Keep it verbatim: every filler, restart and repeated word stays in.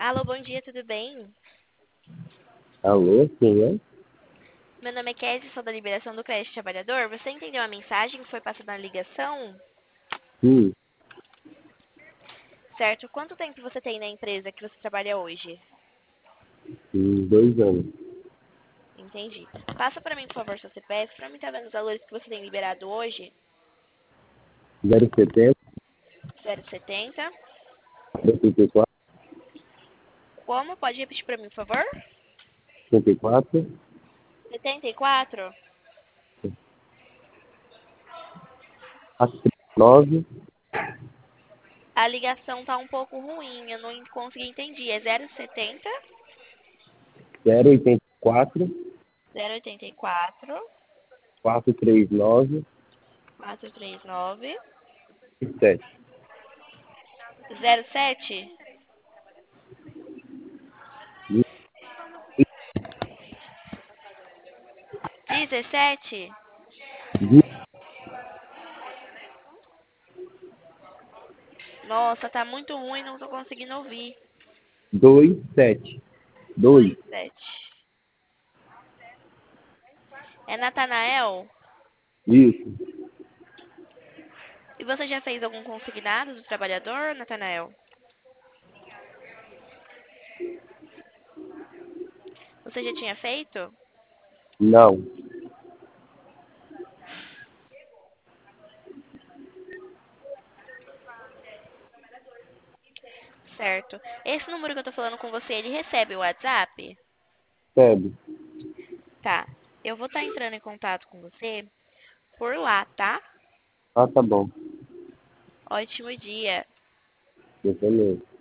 Alô, bom dia, tudo bem? Alô, quem é? Meu nome é Kézia, sou da Liberação do Crédito Trabalhador. Você entendeu a mensagem que foi passada na ligação? Sim, Certo. Quanto tempo você tem na empresa que você trabalha hoje? em dois anos. Entendi. Passa para mim, por favor, seu C P F, para mim estar vendo os valores que você tem liberado hoje. zero setenta, zero setenta. setenta e quatro, Como? Pode repetir para mim, por favor? setenta e quatro, setenta e quatro. nove, A ligação tá um pouco ruim, eu não consegui entender. É zero setenta, zero oitenta e quatro, zero oitenta e quatro, quatrocentos e trinta e nove, quatrocentos e trinta e nove, sete. zero sete. dezessete. Nossa, tá muito ruim, não tô conseguindo ouvir. dois, sete. dois. Dois, sete. É Natanael? Isso. E você já fez algum consignado do trabalhador, Natanael? Você já tinha feito? Não. Certo. Esse número que eu tô falando com você, ele recebe o WhatsApp? Sabe? Tá. Eu vou estar entrando em contato com você por lá, tá? Ah, tá bom. Ótimo dia. Eu também.